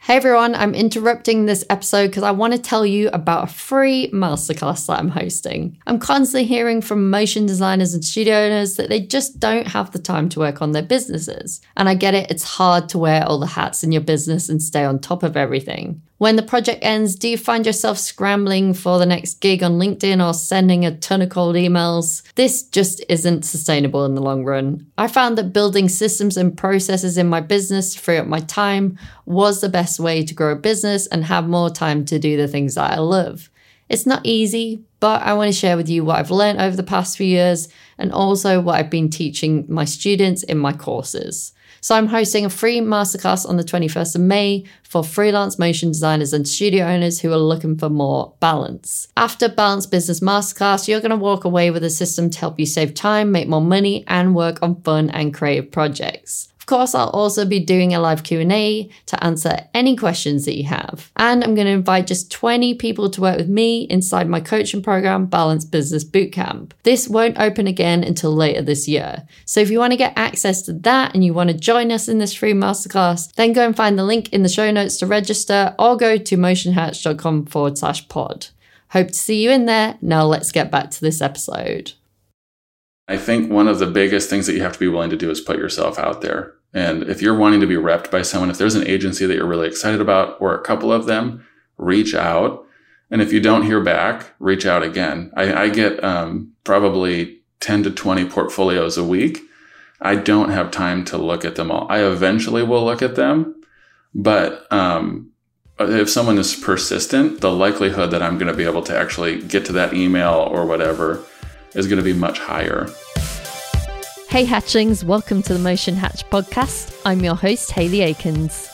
Hey everyone, I'm interrupting this episode because I want to tell you about a free masterclass that I'm hosting. I'm constantly hearing from motion designers and studio owners that they just don't have the time to work on their businesses. And I get it, it's hard to wear all the hats in your business and stay on top of everything. When the project ends, do you find yourself scrambling for the next gig on LinkedIn or sending a ton of cold emails? This just isn't sustainable in the long run. I found that building systems and processes in my business to free up my time was the best way to grow a business and have more time to do the things that I love. It's not easy, but I want to share with you what I've learned over the past few years and also what I've been teaching my students in my courses. So I'm hosting a free masterclass on the 21st of May for freelance motion designers and studio owners who are looking for more balance. After Balanced Business Masterclass, you're going to walk away with a system to help you save time, make more money, and work on fun and creative projects. Of course, I'll also be doing a live Q&A to answer any questions that you have. And I'm going to invite just 20 people to work with me inside my coaching program, Balanced Business Bootcamp. This won't open again until later this year. So if you want to get access to that and you want to join us in this free masterclass, then go and find the link in the show notes to register or go to motionhatch.com/pod. Hope to see you in there. Now let's get back to this episode. I think one of the biggest things that you have to be willing to do is put yourself out there. And if you're wanting to be repped by someone, if there's an agency that you're really excited about or a couple of them, reach out. And if you don't hear back, reach out again. I get probably 10 to 20 portfolios a week. I don't have time to look at them all. I eventually will look at them. But if someone is persistent, the likelihood that I'm going to be able to actually get to that email or whatever is going to be much higher. Hey Hatchlings, welcome to the Motion Hatch podcast. I'm your host, Hayley Akins.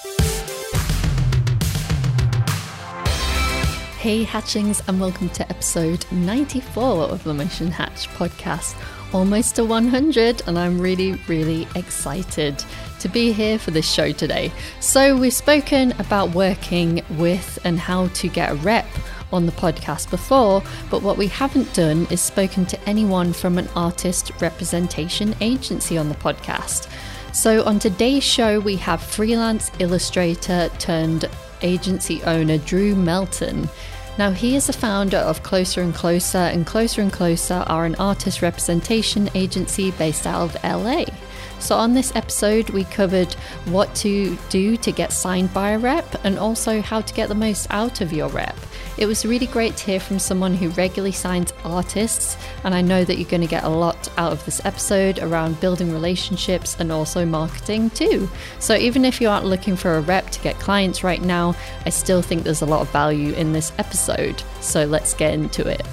Hey Hatchlings, and welcome to episode 94 of the Motion Hatch podcast. Almost to 100, and I'm really excited to be here for this show today. So we've spoken about working with and how to get a rep on the podcast before, but what we haven't done is spoken to anyone from an artist representation agency on the podcast. So on today's show, we have freelance illustrator turned agency owner Drew Melton. Now, he is the founder of Closer and Closer, and Closer and Closer are an artist representation agency based out of LA. So on this episode, we covered what to do to get signed by a rep and also how to get the most out of your rep. It was really great to hear from someone who regularly signs artists, and I know that you're going to get a lot out of this episode around building relationships and also marketing too. So even if you aren't looking for a rep to get clients right now, I still think there's a lot of value in this episode. So let's get into it.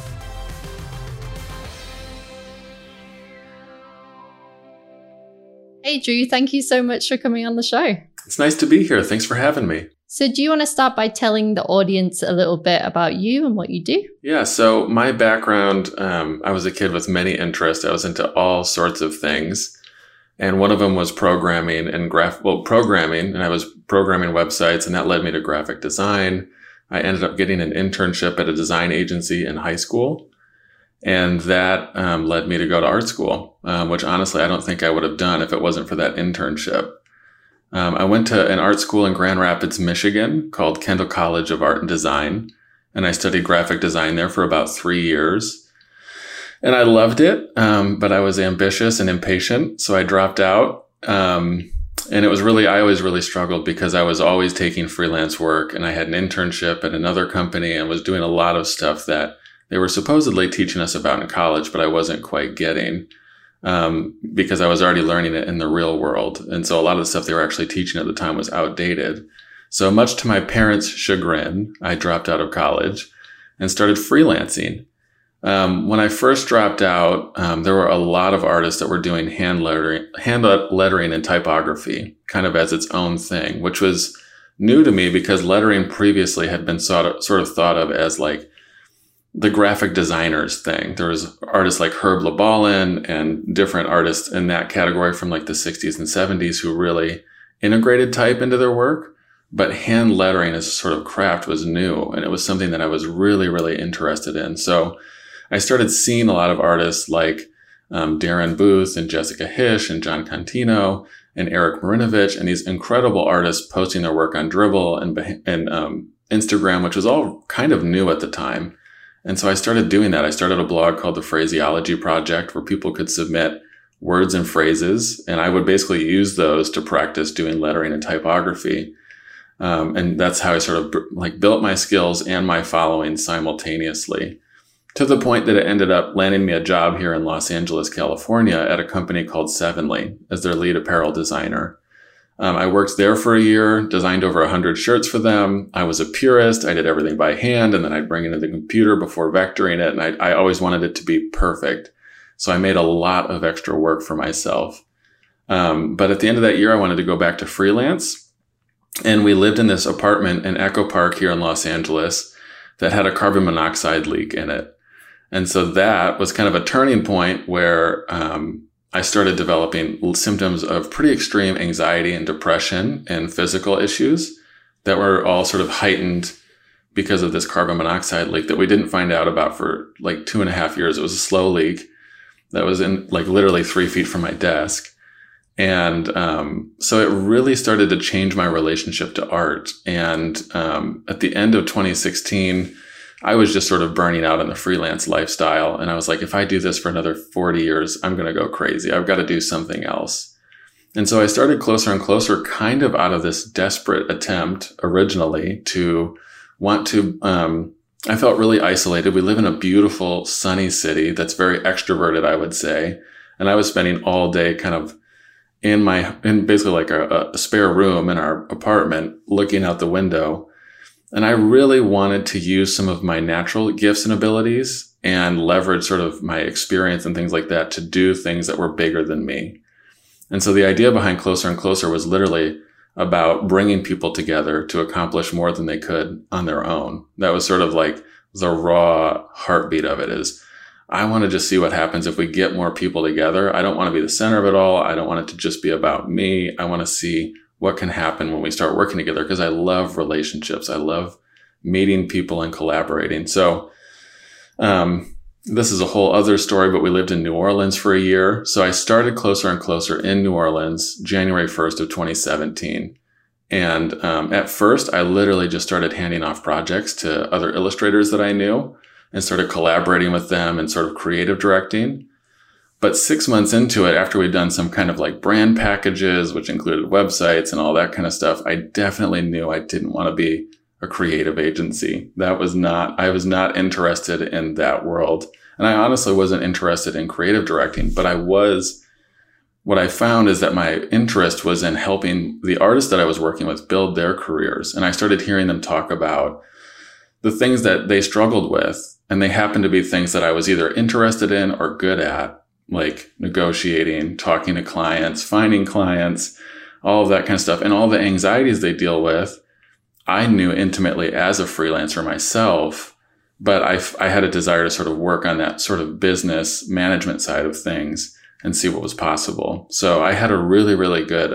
Hey Drew, thank you so much for coming on the show. It's nice to be here. Thanks for having me. So do you want to start by telling the audience a little bit about you and what you do? Yeah, so my background, I was a kid with many interests. I was into all sorts of things. And one of them was programming and programming, and I was programming websites, and that led me to graphic design. I ended up getting an internship at a design agency in high school. And that led me to go to art school, which honestly, I don't think I would have done if it wasn't for that internship. I went to an art school in Grand Rapids, Michigan called Kendall College of Art and Design. And I studied graphic design there for about 3 years. And I loved it, but I was ambitious and impatient, so I dropped out. And it was I always really struggled because I was always taking freelance work, and I had an internship at another company and was doing a lot of stuff that they were supposedly teaching us about in college, but I wasn't quite getting. Because I was already learning it in the real world. And so a lot of the stuff they were actually teaching at the time was outdated. So much to my parents' chagrin, I dropped out of college and started freelancing. When I first dropped out, there were a lot of artists that were doing hand lettering and typography kind of as its own thing, which was new to me because lettering previously had been sort of thought of as like the graphic designers thing. There was artists like Herb LeBallin and different artists in that category from like the 60s and 70s who really integrated type into their work. But hand lettering as a sort of craft was new, and it was something that I was really interested in. So I started seeing a lot of artists like Darren Booth and Jessica Hish and John Contino and Eric Marinovich and these incredible artists posting their work on Dribbble and Instagram, which was all kind of new at the time. And so I started doing that. I started a blog called The Phraseology Project where people could submit words and phrases, and I would basically use those to practice doing lettering and typography. And that's how I sort of built my skills and my following simultaneously, to the point that it ended up landing me a job here in Los Angeles, California at a company called Sevenly as their lead apparel designer. I worked there for a year, designed over 100 shirts for them. I was a purist. I did everything by hand, and then I'd bring it into the computer before vectoring it. And I always wanted it to be perfect. So I made a lot of extra work for myself. But at the end of that year, I wanted to go back to freelance. And we lived in this apartment in Echo Park here in Los Angeles that had a carbon monoxide leak in it. And so that was kind of a turning point where I started developing symptoms of pretty extreme anxiety and depression and physical issues that were all sort of heightened because of this carbon monoxide leak that we didn't find out about for like 2.5 years. It was a slow leak that was in like literally 3 feet from my desk. And so it really started to change my relationship to art. And at the end of 2016, I was just sort of burning out in the freelance lifestyle. And I was like, if I do this for another 40 years, I'm going to go crazy. I've got to do something else. And so I started Closer and Closer kind of out of this desperate attempt originally to want to, I felt really isolated. We live in a beautiful, sunny city that's very extroverted, I would say. And I was spending all day kind of in basically like a spare room in our apartment looking out the window. And I really wanted to use some of my natural gifts and abilities and leverage sort of my experience and things like that to do things that were bigger than me. And so the idea behind Closer and Closer was literally about bringing people together to accomplish more than they could on their own. That was sort of like the raw heartbeat of it is, I want to just see what happens if we get more people together. I don't want to be the center of it all. I don't want it to just be about me. I want to see what can happen when we start working together, because I love relationships. I love meeting people and collaborating. So this is a whole other story, but we lived in New Orleans for a year. So I started Closer and Closer in New Orleans, January 1st of 2017. And at first, I literally just started handing off projects to other illustrators that I knew and started collaborating with them and sort of creative directing. But 6 months into it, after we'd done some kind of like brand packages, which included websites and all that kind of stuff, I definitely knew I didn't want to be a creative agency. I was not interested in that world. And I honestly wasn't interested in creative directing, but what I found is that my interest was in helping the artists that I was working with build their careers. And I started hearing them talk about the things that they struggled with. And they happened to be things that I was either interested in or good at, like negotiating, talking to clients, finding clients, all of that kind of stuff. And all the anxieties they deal with, I knew intimately as a freelancer myself, but I had a desire to sort of work on that sort of business management side of things and see what was possible. So I had a really, really good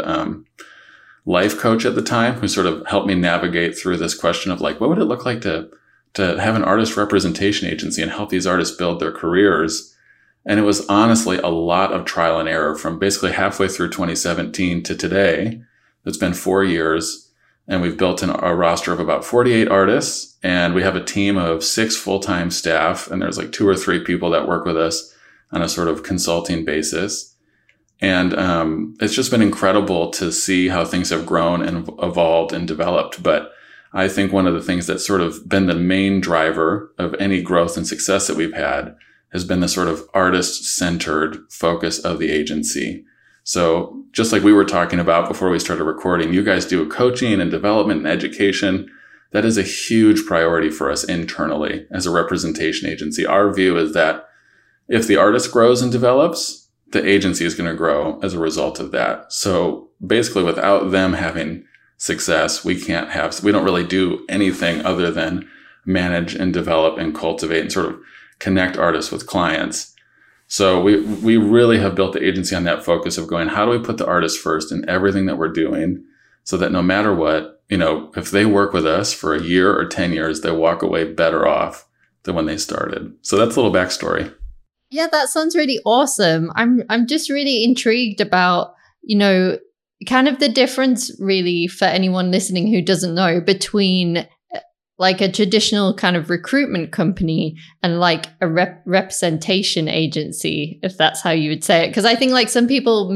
life coach at the time who sort of helped me navigate through this question of like, what would it look like to have an artist representation agency and help these artists build their careers? And it was honestly a lot of trial and error from basically halfway through 2017 to today. It's been 4 years, and we've built a roster of about 48 artists, and we have a team of 6 full-time staff, and there's like 2 or 3 people that work with us on a sort of consulting basis. And it's just been incredible to see how things have grown and evolved and developed. But I think one of the things that's sort of been the main driver of any growth and success that we've had has been the sort of artist-centered focus of the agency. So just like we were talking about before we started recording, you guys do coaching and development and education. That is a huge priority for us internally as a representation agency. Our view is that if the artist grows and develops, the agency is going to grow as a result of that. So basically without them having success, we don't really do anything other than manage and develop and cultivate and sort of connect artists with clients. So we really have built the agency on that focus of going, how do we put the artist first in everything that we're doing so that no matter what, if they work with us for a year or 10 years, they walk away better off than when they started. So that's a little backstory. Yeah, that sounds really awesome. I'm just really intrigued about, kind of the difference really for anyone listening who doesn't know between like a traditional kind of recruitment company and like a representation agency, if that's how you would say it. Because I think like some people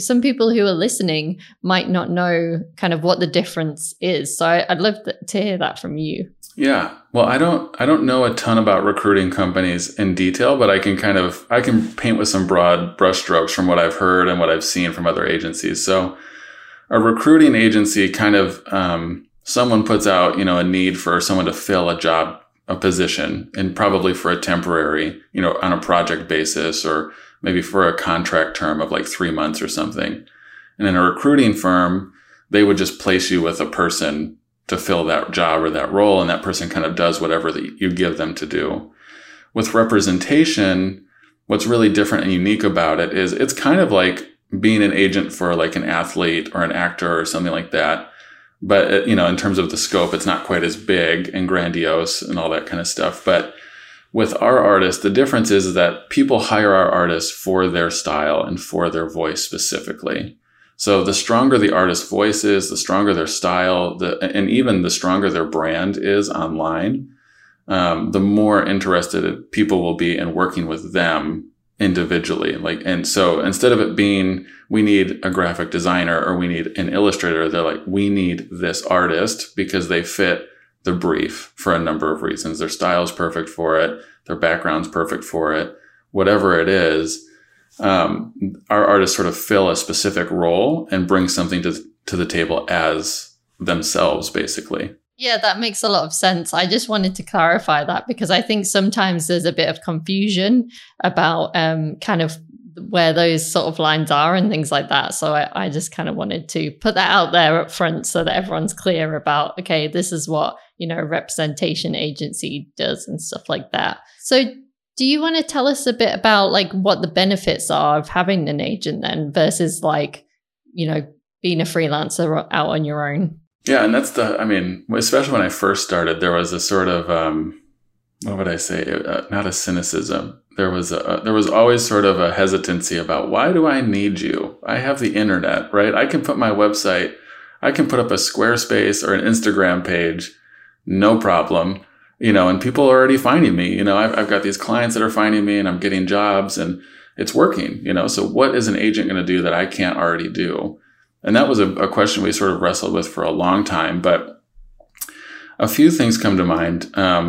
who are listening might not know kind of what the difference is. So I'd love to hear that from you. Yeah. Well, I don't know a ton about recruiting companies in detail, but I can paint with some broad brushstrokes from what I've heard and what I've seen from other agencies. So a recruiting agency kind of, someone puts out, a need for someone to fill a position, and probably for a temporary, on a project basis, or maybe for a contract term of like 3 months or something. And in a recruiting firm, they would just place you with a person to fill that job or that role. And that person kind of does whatever that you give them to do. With representation, what's really different and unique about it is it's kind of like being an agent for like an athlete or an actor or something like that. But, in terms of the scope, it's not quite as big and grandiose and all that kind of stuff. But with our artists, the difference is that people hire our artists for their style and for their voice specifically. So the stronger the artist's voice is, the stronger their style, and even the stronger their brand is online, the more interested people will be in working with them individually. And so instead of it being, we need a graphic designer or we need an illustrator, they're like, we need this artist because they fit the brief for a number of reasons. Their style is perfect for it. Their background's perfect for it. Whatever it is, our artists sort of fill a specific role and bring something to the table as themselves, basically. Yeah, that makes a lot of sense. I just wanted to clarify that because I think sometimes there's a bit of confusion about kind of where those sort of lines are and things like that. So I just kind of wanted to put that out there up front so that everyone's clear about, okay, this is what, a representation agency does and stuff like that. So do you want to tell us a bit about like what the benefits are of having an agent then versus like, being a freelancer out on your own? Yeah. And that's especially when I first started, there was a sort of, what would I say? Not a cynicism. There was always sort of a hesitancy about, why do I need you? I have the internet, right? I can put my website, I can put up a Squarespace or an Instagram page, no problem. And people are already finding me. I've got these clients that are finding me and I'm getting jobs and it's working, So what is an agent going to do that I can't already do? And that was a question we sort of wrestled with for a long time, but a few things come to mind.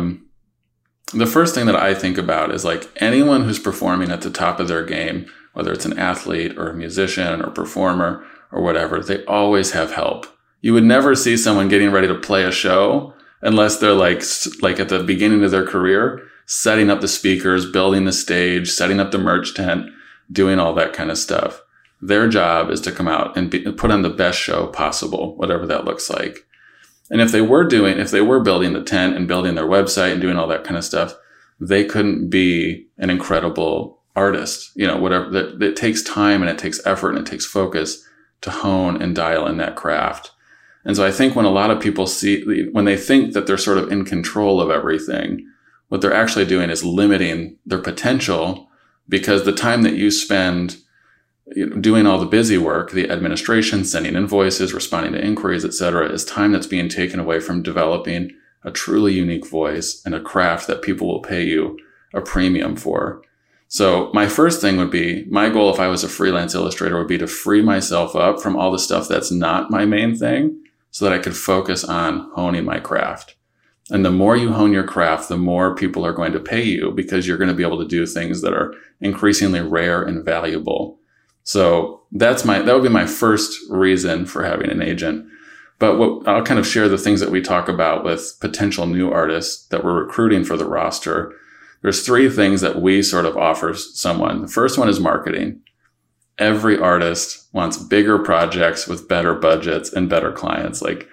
The first thing that I think about is like anyone who's performing at the top of their game, whether it's an athlete or a musician or performer or whatever, they always have help. You would never see someone getting ready to play a show unless they're like at the beginning of their career, setting up the speakers, building the stage, setting up the merch tent, doing all that kind of stuff. Their job is to come out and put on the best show possible, whatever that looks like. And if they were building the tent and building their website and doing all that kind of stuff, they couldn't be an incredible artist. Whatever, it takes time and it takes effort and it takes focus to hone and dial in that craft. And so I think when a lot of people when they think that they're sort of in control of everything, what they're actually doing is limiting their potential, because the time that you spend doing all the busy work, the administration, sending invoices, responding to inquiries, etc., is time that's being taken away from developing a truly unique voice and a craft that people will pay you a premium for. So my first thing would be, my goal if I was a freelance illustrator would be to free myself up from all the stuff that's not my main thing so that I could focus on honing my craft. And the more you hone your craft, the more people are going to pay you, because you're going to be able to do things that are increasingly rare and valuable. So that would be my first reason for having an agent. But I'll kind of share the things that we talk about with potential new artists that we're recruiting for the roster. There's 3 things that we sort of offer someone. The first one is marketing. Every artist wants bigger projects with better budgets and better clients. Like,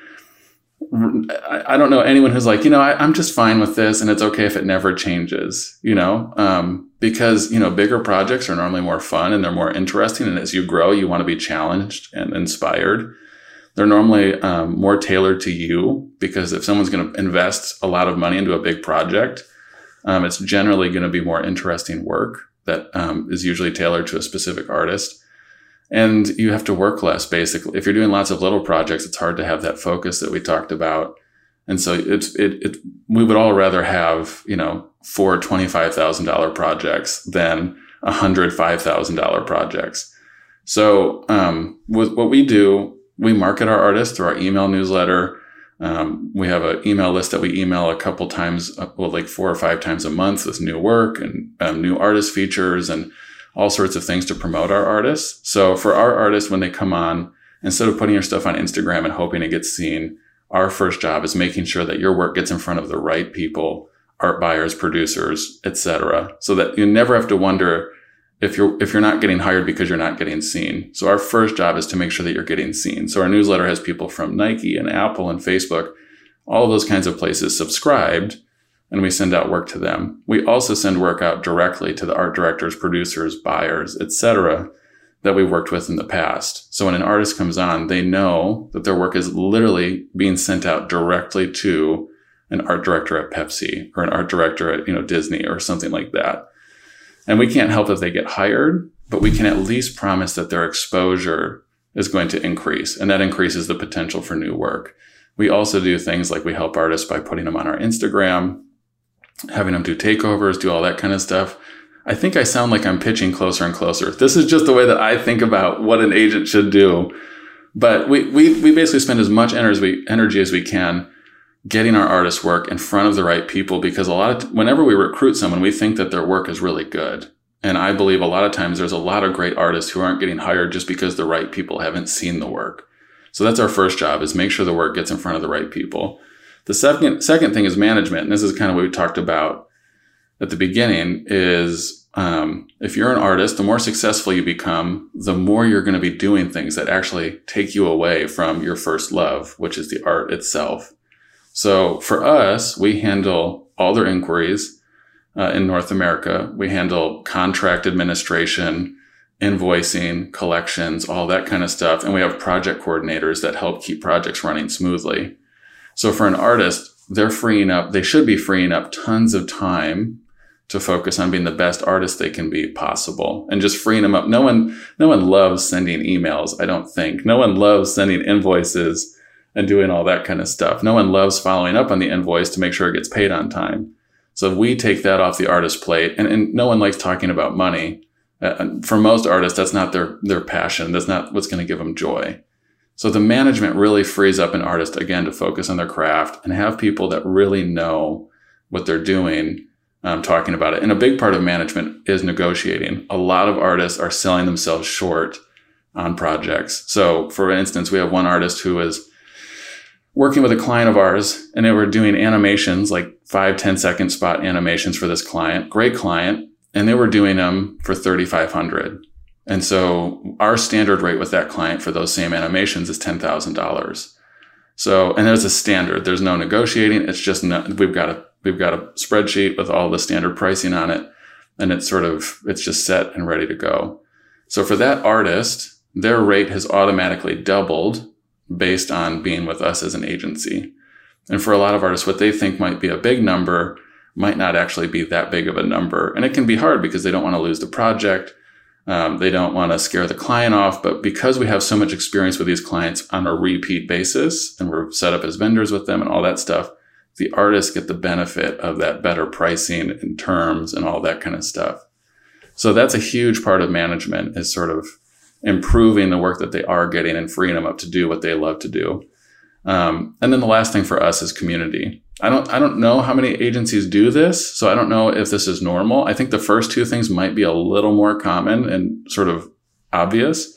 I don't know anyone who's like, I'm just fine with this and it's okay if it never changes, because, bigger projects are normally more fun and they're more interesting. And as you grow, you want to be challenged and inspired. They're normally more tailored to you, because if someone's going to invest a lot of money into a big project, it's generally going to be more interesting work that is usually tailored to a specific artist. And you have to work less, basically. If you're doing lots of little projects, it's hard to have that focus that we talked about. And so we would all rather have, 4 $25,000 projects than 100 $5,000 projects. So with what we do, we market our artists through our email newsletter. We have an email list that we email a couple times, like 4 or 5 times a month with new work and new artist features and all sorts of things to promote our artists. So for our artists, when they come on, instead of putting your stuff on Instagram and hoping it gets seen, our first job is making sure that your work gets in front of the right people, art buyers, producers, etc., so that you never have to wonder if you're not getting hired because you're not getting seen. So our first job is to make sure that you're getting seen. So our newsletter has people from Nike and Apple and Facebook, all of those kinds of places subscribed, and we send out work to them. We also send work out directly to the art directors, producers, buyers, etc., that we worked with in the past. So when an artist comes on, they know that their work is literally being sent out directly to an art director at Pepsi or an art director at, Disney or something like that. And we can't help if they get hired, but we can at least promise that their exposure is going to increase, and that increases the potential for new work. We also do things like we help artists by putting them on our Instagram, having them do takeovers, do all that kind of stuff. I think I sound like I'm pitching closer and closer. This is just the way that I think about what an agent should do. But we basically spend as much energy as we can getting our artists' work in front of the right people, because whenever we recruit someone, we think that their work is really good. And I believe a lot of times there's a lot of great artists who aren't getting hired just because the right people haven't seen the work. So that's our first job, is make sure the work gets in front of the right people. The second thing is management. And this is kind of what we talked about at the beginning, is if you're an artist, the more successful you become, the more you're going to be doing things that actually take you away from your first love, which is the art itself. So for us, we handle all their inquiries in North America. We handle contract administration, invoicing, collections, all that kind of stuff. And we have project coordinators that help keep projects running smoothly. So for an artist, they should be freeing up tons of time to focus on being the best artist they can be possible, and just freeing them up. No one loves sending emails, I don't think. No one loves sending invoices and doing all that kind of stuff. No one loves following up on the invoice to make sure it gets paid on time. So we take that off the artist's plate, and no one likes talking about money. For most artists, that's not their passion. That's not what's going to give them joy. So the management really frees up an artist, again, to focus on their craft and have people that really know what they're doing talking about it. And a big part of management is negotiating. A lot of artists are selling themselves short on projects. So for instance, we have one artist who is working with a client of ours, and they were doing animations, like 5-10 second spot animations for this client, great client, and they were doing them for $3,500. And so our standard rate with that client for those same animations is $10,000. So, and there's a standard, there's no negotiating. It's just, we've got a spreadsheet with all the standard pricing on it, and it's just set and ready to go. So for that artist, their rate has automatically doubled based on being with us as an agency. And for a lot of artists, what they think might be a big number might not actually be that big of a number. And it can be hard because they don't want to lose the project. They don't want to scare the client off. But because we have so much experience with these clients on a repeat basis, and we're set up as vendors with them and all that stuff, the artists get the benefit of that better pricing and terms and all that kind of stuff. So that's a huge part of management, is sort of improving the work that they are getting and freeing them up to do what they love to do. And then the last thing for us is community. I don't know how many agencies do this, so I don't know if this is normal. I think the first two things might be a little more common and sort of obvious.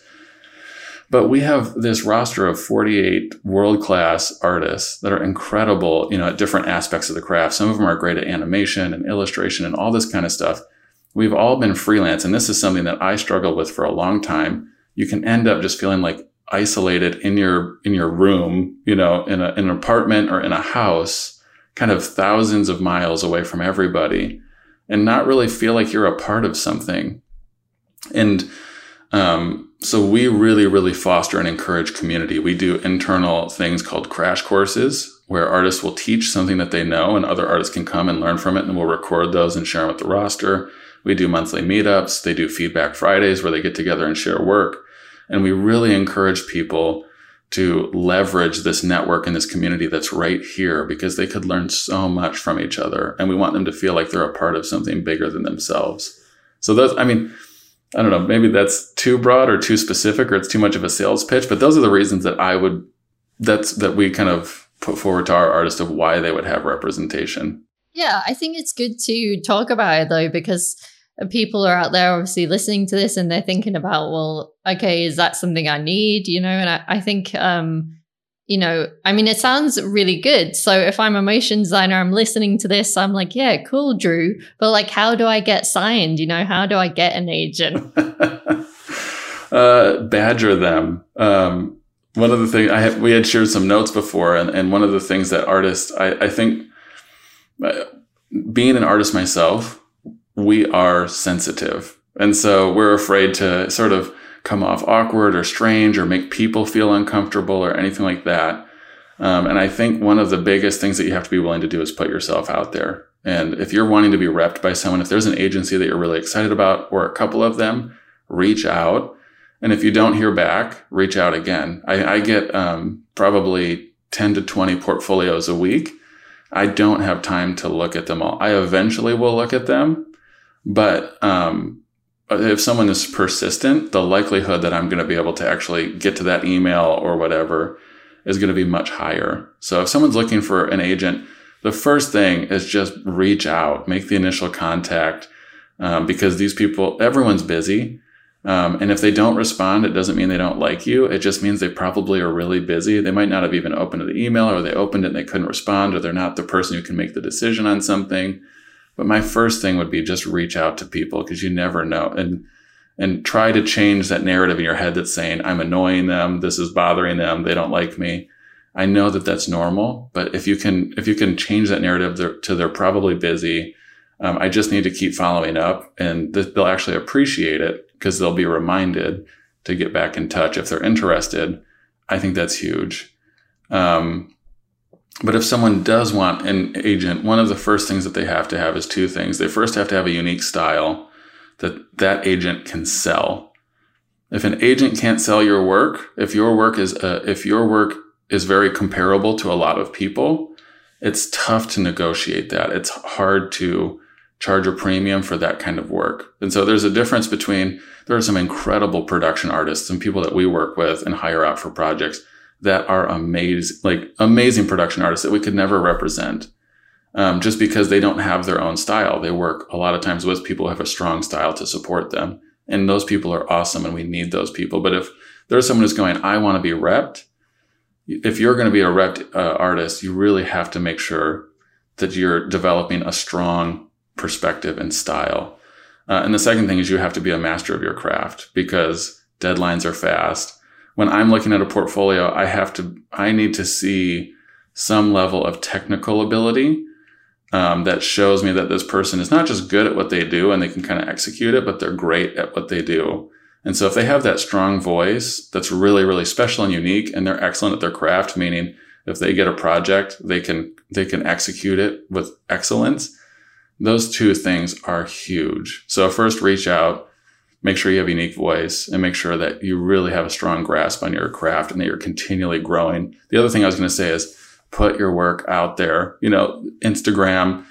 But we have this roster of 48 world-class artists that are incredible, at different aspects of the craft. Some of them are great at animation and illustration and all this kind of stuff. We've all been freelance, and this is something that I struggled with for a long time. You can end up just feeling like isolated in your room, in an apartment or in a house, kind of thousands of miles away from everybody, and not really feel like you're a part of something. And so we really, really foster and encourage community. We do internal things called crash courses, where artists will teach something that they know, and other artists can come and learn from it, and we'll record those and share them with the roster. We do monthly meetups. They do Feedback Fridays, where they get together and share work. And we really encourage people to leverage this network and this community that's right here, because they could learn so much from each other. And we want them to feel like they're a part of something bigger than themselves. So those, I mean, I don't know, maybe that's too broad or too specific, or it's too much of a sales pitch, but those are the reasons that that we kind of put forward to our artists of why they would have representation. Yeah, I think it's good to talk about it though, because people are out there obviously listening to this and they're thinking about, well, okay, is that something I need? And I think, it sounds really good. So if I'm a motion designer, I'm listening to this, I'm like, yeah, cool, Drew. But like, how do I get signed? How do I get an agent? Badger them. One of the things we had shared some notes before, and one of the things that artists, I think, being an artist myself, we are sensitive. And so we're afraid to sort of come off awkward or strange or make people feel uncomfortable or anything like that. And I think one of the biggest things that you have to be willing to do is put yourself out there. And if you're wanting to be repped by someone, if there's an agency that you're really excited about, or a couple of them, reach out. And if you don't hear back, reach out again. I get probably 10 to 20 portfolios a week. I don't have time to look at them all. I eventually will look at them. But if someone is persistent, the likelihood that I'm going to be able to actually get to that email or whatever is going to be much higher. So if someone's looking for an agent, the first thing is just reach out, make the initial contact, because these people, everyone's busy. And if they don't respond, it doesn't mean they don't like you. It just means they probably are really busy. They might not have even opened the email, or they opened it and they couldn't respond, or they're not the person who can make the decision on something. But my first thing would be just reach out to people, because you never know, and try to change that narrative in your head that's saying, I'm annoying them, this is bothering them, they don't like me. I know that that's normal, but if you can change that narrative to they're probably busy, I just need to keep following up, and they'll actually appreciate it, because they'll be reminded to get back in touch if they're interested. I think that's huge. But if someone does want an agent, one of the first things that they have to have is two things. They first have to have a unique style that agent can sell. If an agent can't sell your work, if your work is very comparable to a lot of people, it's tough to negotiate that. It's hard to charge a premium for that kind of work. And so there's a difference between, there are some incredible production artists and people that we work with and hire out for projects that are amazing production artists that we could never represent, just because they don't have their own style. They work a lot of times with people who have a strong style to support them. And those people are awesome, and we need those people. But if there's someone who's going, I want to be repped, if you're going to be a repped artist, you really have to make sure that you're developing a strong perspective and style. And the second thing is you have to be a master of your craft, because deadlines are fast. When I'm looking at a portfolio, I need to see some level of technical ability that shows me that this person is not just good at what they do and they can kind of execute it, but they're great at what they do. And so if they have that strong voice that's really, really special and unique, and they're excellent at their craft, meaning if they get a project, they can execute it with excellence. Those two things are huge. So first, reach out. Make sure you have a unique voice, and make sure that you really have a strong grasp on your craft and that you're continually growing. The other thing I was going to say is put your work out there. Instagram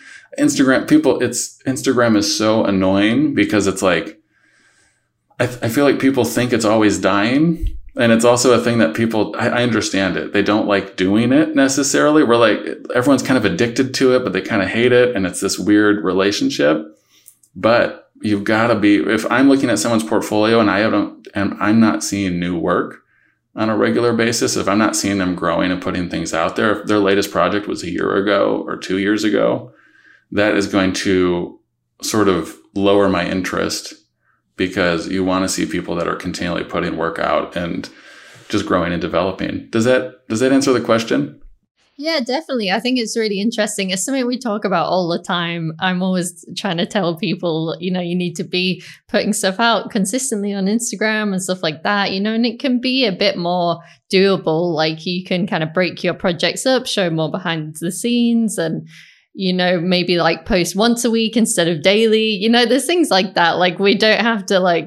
is so annoying, because it's like, I feel like people think it's always dying. And it's also a thing that people, I understand it. They don't like doing it necessarily. We're like, everyone's kind of addicted to it, but they kind of hate it. And it's this weird relationship. But you've got to be, if I'm looking at someone's portfolio and I'm not seeing new work on a regular basis, if I'm not seeing them growing and putting things out there, if their latest project was a year ago or 2 years ago, that is going to sort of lower my interest, because you want to see people that are continually putting work out and just growing and developing. Does that answer the question? Yeah, definitely. I think it's really interesting. It's something we talk about all the time. I'm always trying to tell people, you need to be putting stuff out consistently on Instagram and stuff like that, and it can be a bit more doable. Like, you can kind of break your projects up, show more behind the scenes, and maybe like post once a week instead of daily. There's things like that. Like, we don't have to like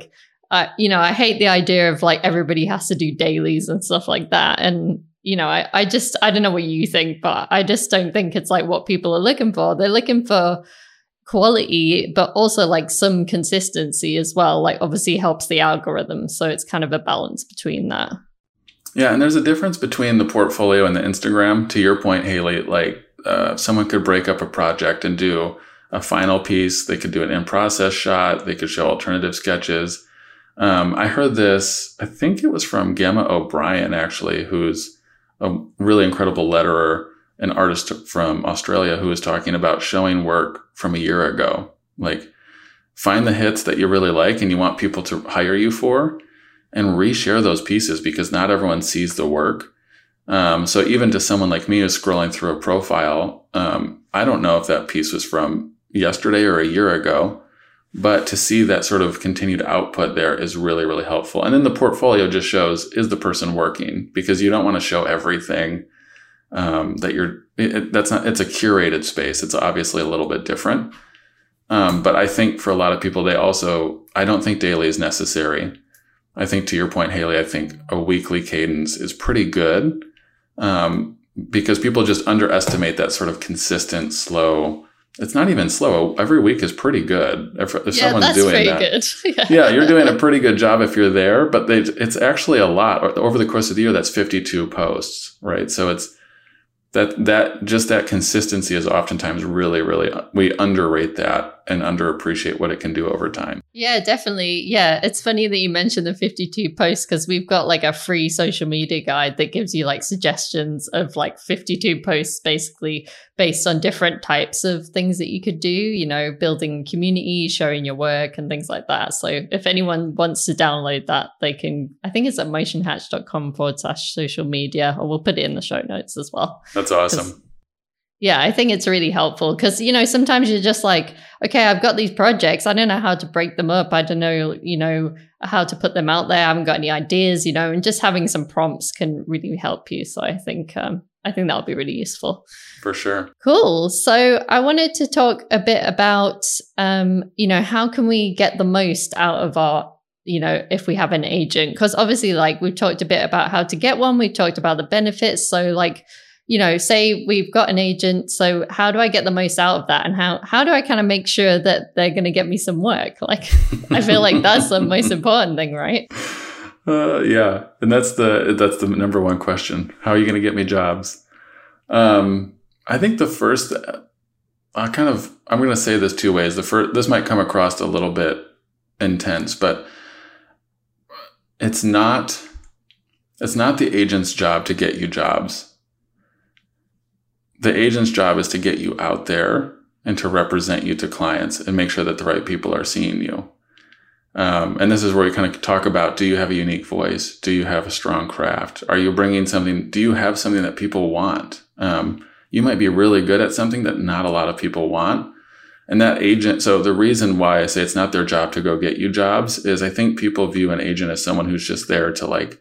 I hate the idea of like everybody has to do dailies and stuff like that. And, I don't know what you think, but I just don't think it's like what people are looking for. They're looking for quality, but also like some consistency as well. Like obviously helps the algorithm. So it's kind of a balance between that. Yeah. And there's a difference between the portfolio and the Instagram. To your point, Haley, like someone could break up a project and do a final piece. They could do an in-process shot. They could show alternative sketches. I heard this, I think it was from Gemma O'Brien, actually, who's a really incredible letterer, an artist from Australia, who was talking about showing work from a year ago. Like, find the hits that you really like and you want people to hire you for, and reshare those pieces, because not everyone sees the work. So even to someone like me who's scrolling through a profile, I don't know if that piece was from yesterday or a year ago, but to see that sort of continued output there is really, really helpful. And then the portfolio just shows, is the person working? Because you don't want to show everything it's a curated space. It's obviously a little bit different. But I think for a lot of people, I don't think daily is necessary. I think to your point, Haley, I think a weekly cadence is pretty good. Because people just underestimate that sort of consistent, slow. It's not even slow. Every week is pretty good. If someone's doing that. Good. Yeah, you're doing a pretty good job if you're there, but it's actually a lot. Over the course of the year, that's 52 posts, right? So it's that consistency is oftentimes really, really, we underrate that and underappreciate what it can do over time. Yeah, definitely. Yeah, it's funny that you mentioned the 52 posts, because we've got like a free social media guide that gives you like suggestions of like 52 posts, basically based on different types of things that you could do, building community, showing your work and things like that. So if anyone wants to download that, they can, I think it's at motionhatch.com/social media, or we'll put it in the show notes as well. That's awesome. Yeah, I think it's really helpful because, sometimes you're just like, okay, I've got these projects. I don't know how to break them up. I don't know, how to put them out there. I haven't got any ideas, and just having some prompts can really help you. So I think that'll be really useful. For sure. Cool. So I wanted to talk a bit about, how can we get the most out of our, if we have an agent? Because obviously, like we've talked a bit about how to get one. We've talked about the benefits. So like, say we've got an agent, so how do I get the most out of that? And how do I kind of make sure that they're going to get me some work? Like, I feel like that's the most important thing, right? Yeah. And that's the number one question. How are you going to get me jobs? I think the first, I'm going to say this two ways. This might come across a little bit intense, but it's not the agent's job to get you jobs. The agent's job is to get you out there and to represent you to clients and make sure that the right people are seeing you. And this is where we kind of talk about, do you have a unique voice? Do you have a strong craft? Are you bringing something? Do you have something that people want? You might be really good at something that not a lot of people want. And that agent, so the reason why I say it's not their job to go get you jobs is I think people view an agent as someone who's just there to like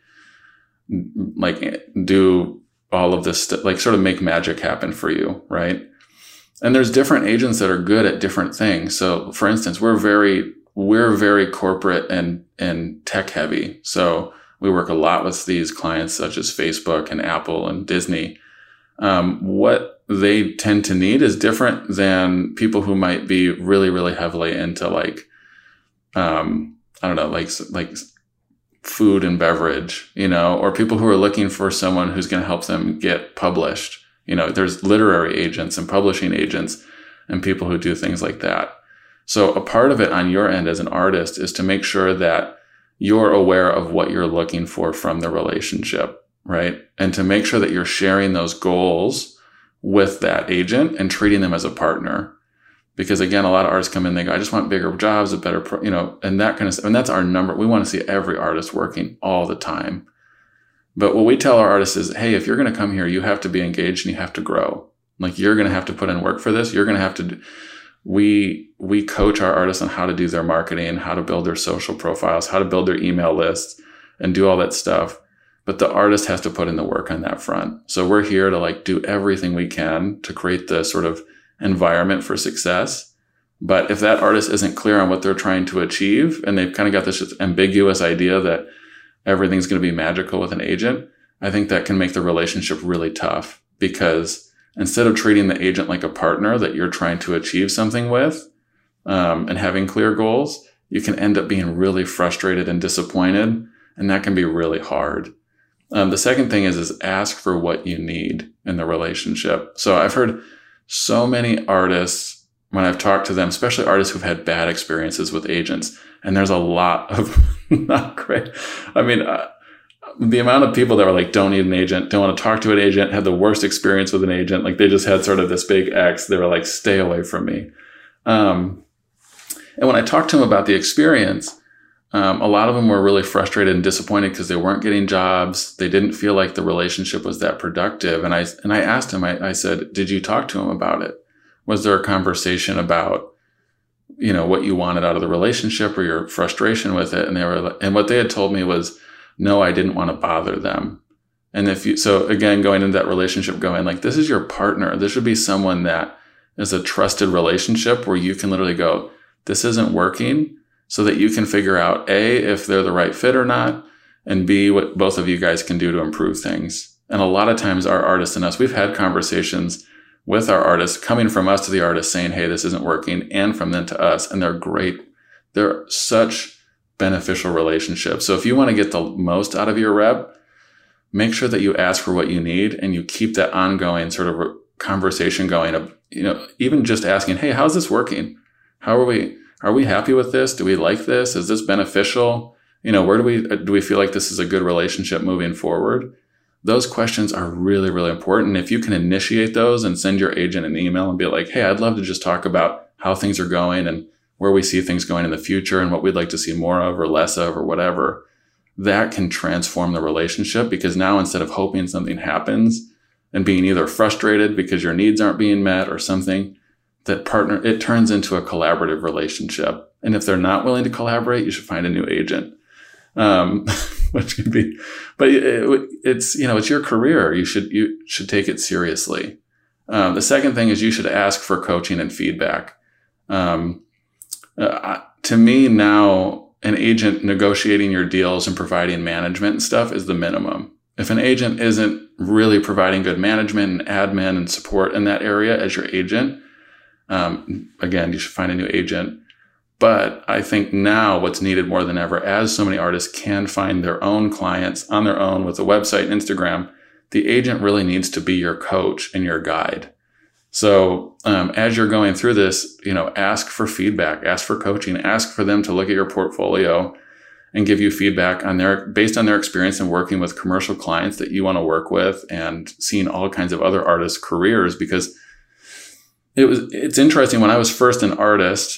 do all of this stuff, like sort of make magic happen for you, right? And there's different agents that are good at different things. So for instance, we're very corporate and tech heavy. So we work a lot with these clients such as Facebook and Apple and Disney. What they tend to need is different than people who might be really, really heavily into like, I don't know, like food and beverage, or people who are looking for someone who's going to help them get published. There's literary agents and publishing agents and people who do things like that. So a part of it on your end as an artist is to make sure that you're aware of what you're looking for from the relationship, right? And to make sure that you're sharing those goals with that agent and treating them as a partner. Because again, a lot of artists come in, they go, I just want bigger jobs, a better, and that kind of stuff. And that's our number. We want to see every artist working all the time. But what we tell our artists is, hey, if you're going to come here, you have to be engaged and you have to grow. Like you're going to have to put in work for this. You're going to have to we coach our artists on how to do their marketing, how to build their social profiles, how to build their email lists and do all that stuff. But the artist has to put in the work on that front. So we're here to like do everything we can to create the sort of environment for success. But if that artist isn't clear on what they're trying to achieve, and they've kind of got this ambiguous idea that everything's going to be magical with an agent, I think that can make the relationship really tough, because instead of treating the agent like a partner that you're trying to achieve something with, and having clear goals, you can end up being really frustrated and disappointed, and that can be really hard. The second thing is ask for what you need in the relationship. So I've heard so many artists, when I've talked to them, especially artists who've had bad experiences with agents, and there's a lot of not great. I mean, the amount of people that were like, don't need an agent, don't want to talk to an agent, had the worst experience with an agent. Like they just had sort of this big X. They were like, stay away from me. And when I talked to them about the experience, a lot of them were really frustrated and disappointed because they weren't getting jobs. They didn't feel like the relationship was that productive. And I asked him, I said, did you talk to him about it? Was there a conversation about, what you wanted out of the relationship or your frustration with it? And what they had told me was, no, I didn't want to bother them. And so again, going into that relationship, going like, this is your partner. This should be someone that is a trusted relationship where you can literally go, this isn't working, so that you can figure out A, if they're the right fit or not, and B, what both of you guys can do to improve things. And a lot of times our artists and us, we've had conversations with our artists, coming from us to the artist saying, hey, this isn't working, and from them to us. And they're great. They're such beneficial relationships. So if you want to get the most out of your rep, make sure that you ask for what you need and you keep that ongoing sort of conversation going of, even just asking, hey, how's this working? Are we happy with this? Do we like this? Is this beneficial? Where do we feel like this is a good relationship moving forward? Those questions are really, really important. If you can initiate those and send your agent an email and be like, hey, I'd love to just talk about how things are going and where we see things going in the future and what we'd like to see more of or less of or whatever, that can transform the relationship, because now instead of hoping something happens and being either frustrated because your needs aren't being met or something, it turns into a collaborative relationship. And if they're not willing to collaborate, you should find a new agent. Which can be, but it's your career. You should take it seriously. The second thing is you should ask for coaching and feedback. To me now, an agent negotiating your deals and providing management and stuff is the minimum. If an agent isn't really providing good management and admin and support in that area as your agent, again, you should find a new agent. But I think now what's needed more than ever, as so many artists can find their own clients on their own with a website and Instagram, the agent really needs to be your coach and your guide. So as you're going through this, ask for feedback, ask for coaching, ask for them to look at your portfolio and give you feedback based on their experience in working with commercial clients that you want to work with and seeing all kinds of other artists' careers. Because it's interesting, when I was an artist,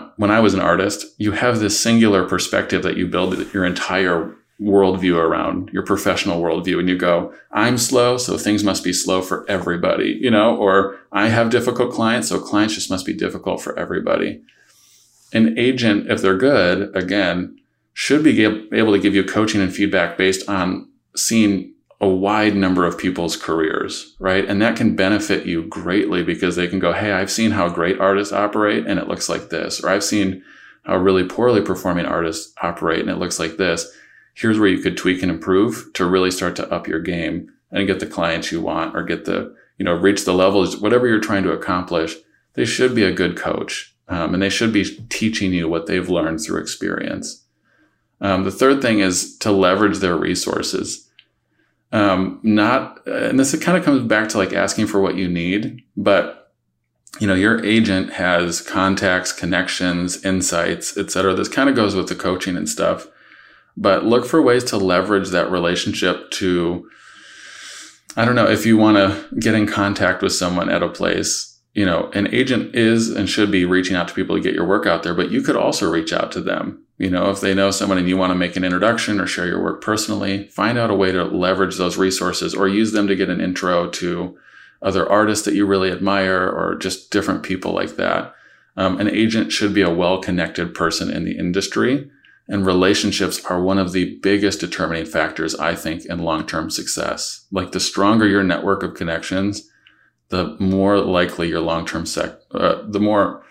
you have this singular perspective that you build your entire worldview around, your professional worldview. And you go, I'm slow, so things must be slow for everybody, or I have difficult clients, so clients just must be difficult for everybody. An agent, if they're good, again, should be able to give you coaching and feedback based on seeing a wide number of people's careers, right? And that can benefit you greatly, because they can go, hey, I've seen how great artists operate and it looks like this, or I've seen how really poorly performing artists operate and it looks like this. Here's where you could tweak and improve to really start to up your game and get the clients you want, or get reach the levels, whatever you're trying to accomplish. They should be a good coach, and they should be teaching you what they've learned through experience. The third thing is to leverage their resources. And this kind of comes back to like asking for what you need, but your agent has contacts, connections, insights, etc. This kind of goes with the coaching and stuff, but look for ways to leverage that relationship to, I don't know, if you want to get in contact with someone at a place, an agent is and should be reaching out to people to get your work out there, but you could also reach out to them. If they know someone and you want to make an introduction or share your work personally, find out a way to leverage those resources or use them to get an intro to other artists that you really admire or just different people like that. An agent should be a well-connected person in the industry, and relationships are one of the biggest determining factors, I think, in long-term success. Like the stronger your network of connections, the more likely your long-term the more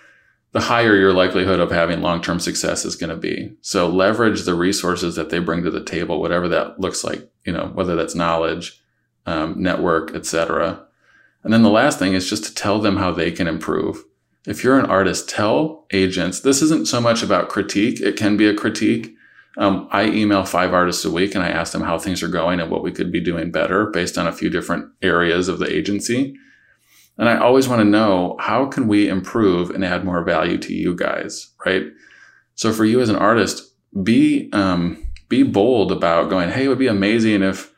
the higher your likelihood of having long-term success is going to be. So leverage the resources that they bring to the table, whatever that looks like, whether that's knowledge, network, etc. And then the last thing is just to tell them how they can improve. If you're an artist, tell agents, this isn't so much about critique. It can be a critique. I email 5 artists a week and I ask them how things are going and what we could be doing better based on a few different areas of the agency. And I always want to know, how can we improve and add more value to you guys, right? So for you as an artist, be bold about going, hey, it would be amazing if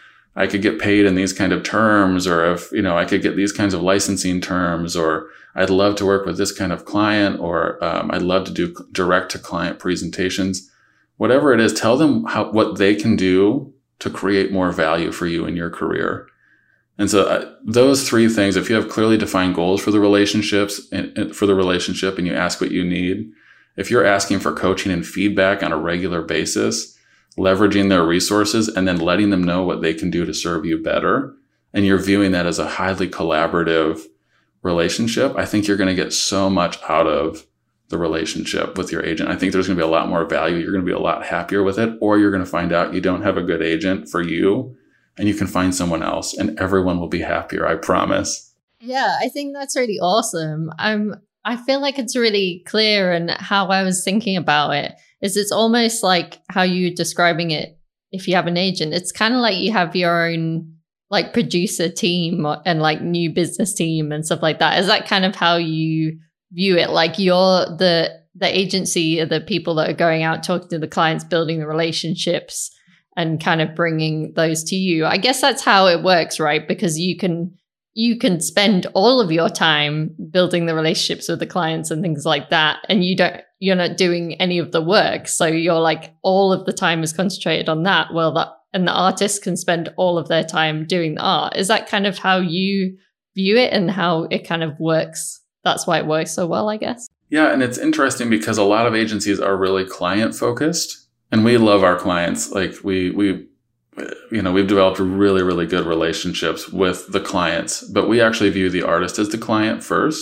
I could get paid in these kind of terms, or if, I could get these kinds of licensing terms, or I'd love to work with this kind of client, or I'd love to do direct to client presentations. Whatever it is, tell them what they can do to create more value for you in your career. And so those 3 things, if you have clearly defined goals for the relationships and for the relationship, and you ask what you need, if you're asking for coaching and feedback on a regular basis, leveraging their resources and then letting them know what they can do to serve you better, and you're viewing that as a highly collaborative relationship, I think you're going to get so much out of the relationship with your agent. I think there's going to be a lot more value. You're going to be a lot happier with it, or you're going to find out you don't have a good agent for you and you can find someone else, and everyone will be happier. I promise. Yeah, I think that's really awesome. I feel like it's really clear, and how I was thinking about it is it's almost like how you're describing it. If you have an agent, it's kind of like you have your own like producer team and like new business team and stuff like that. Is that kind of how you view it? Like you're the agency, are the people that are going out, talking to the clients, building the relationships and kind of bringing those to you. I guess that's how it works, right? Because you can spend all of your time building the relationships with the clients and things like that, and you're not doing any of the work. So you're like, all of the time is concentrated on that. And the artist can spend all of their time doing the art. Is that kind of how you view it and how it kind of works? That's why it works so well, I guess. Yeah. And it's interesting because a lot of agencies are really client focused, and we love our clients. Like we've developed really, really good relationships with the clients, but we actually view the artist as the client first.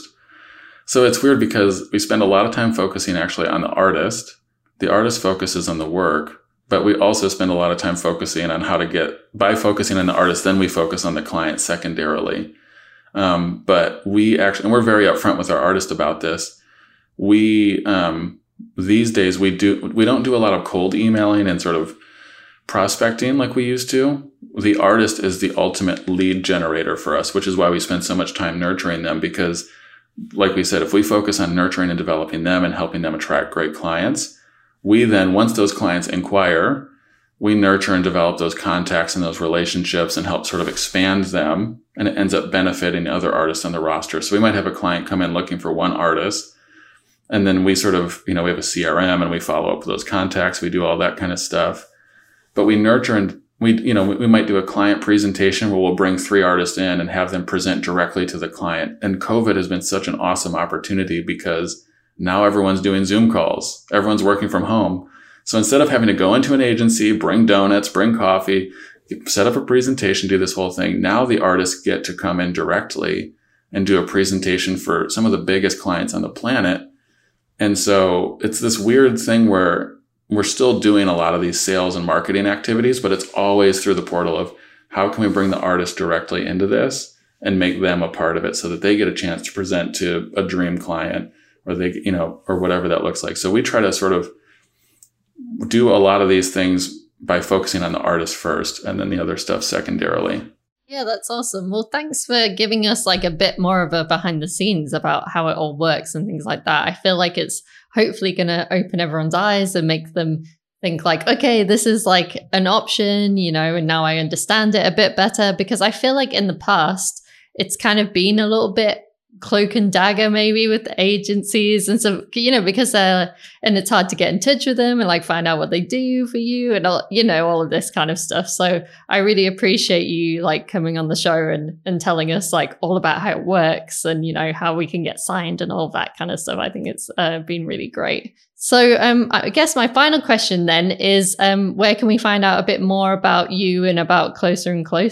So it's weird because we spend a lot of time focusing actually on the artist. The artist focuses on the work, but we also spend a lot of time focusing on by focusing on the artist, then we focus on the client secondarily. But and we're very upfront with our artist about this. These days we don't do a lot of cold emailing and sort of prospecting like we used to. The artist is the ultimate lead generator for us, which is why we spend so much time nurturing them, because like we said, if we focus on nurturing and developing them and helping them attract great clients, we then, once those clients inquire, we nurture and develop those contacts and those relationships and help sort of expand them, and it ends up benefiting other artists on the roster. So we might have a client come in looking for one artist, and then we sort of, we have a CRM and we follow up with those contacts. We do all that kind of stuff. But we nurture, and we might do a client presentation where we'll bring 3 artists in and have them present directly to the client. And COVID has been such an awesome opportunity because now everyone's doing Zoom calls. Everyone's working from home. So instead of having to go into an agency, bring donuts, bring coffee, set up a presentation, do this whole thing, now the artists get to come in directly and do a presentation for some of the biggest clients on the planet. And so it's this weird thing where we're still doing a lot of these sales and marketing activities, but it's always through the portal of how can we bring the artist directly into this and make them a part of it so that they get a chance to present to a dream client, or or whatever that looks like. So we try to sort of do a lot of these things by focusing on the artist first and then the other stuff secondarily. Yeah, that's awesome. Well, thanks for giving us like a bit more of a behind the scenes about how it all works and things like that. I feel like it's hopefully going to open everyone's eyes and make them think like, okay, this is like an option, and now I understand it a bit better, because I feel like in the past, it's kind of been a little bit cloak and dagger maybe with the agencies and so, because and it's hard to get in touch with them and like find out what they do for you and all, all of this kind of stuff. So I really appreciate you like coming on the show and telling us like all about how it works and, how we can get signed and all that kind of stuff. I think it's been really great. So I guess my final question then is where can we find out a bit more about you and about Closer and Closer?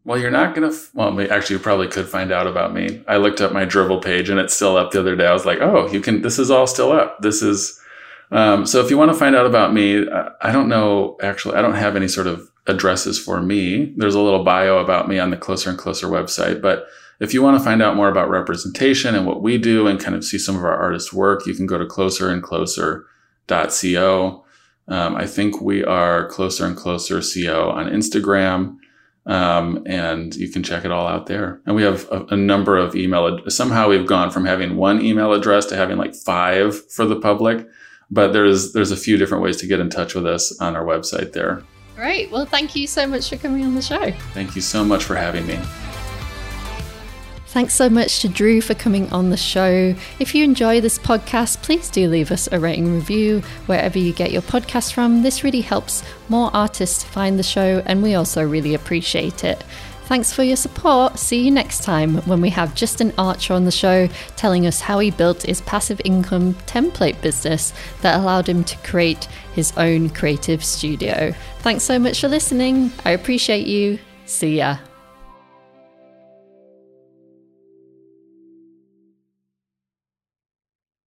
Well, you're not going to, actually, you probably could find out about me. I looked up my Dribbble page and it's still up the other day. I was like, oh, this is all still up. This is, so if you want to find out about me, I don't know, actually, I don't have any sort of addresses for me. There's a little bio about me on the Closer and Closer website. But if you want to find out more about representation and what we do and kind of see some of our artists' work, you can go to closerandcloser.co. I think we are Closer and Closer CO on Instagram. And you can check it all out there. And we have a number of somehow we've gone from having one email address to having like 5 for the public. But there's a few different ways to get in touch with us on our website there. Great. Well, thank you so much for coming on the show. Thank you so much for having me. Thanks so much to Drew for coming on the show. If you enjoy this podcast, please do leave us a rating review wherever you get your podcast from. This really helps more artists find the show, and we also really appreciate it. Thanks for your support. See you next time when we have Justin Archer on the show telling us how he built his passive income template business that allowed him to create his own creative studio. Thanks so much for listening. I appreciate you. See ya.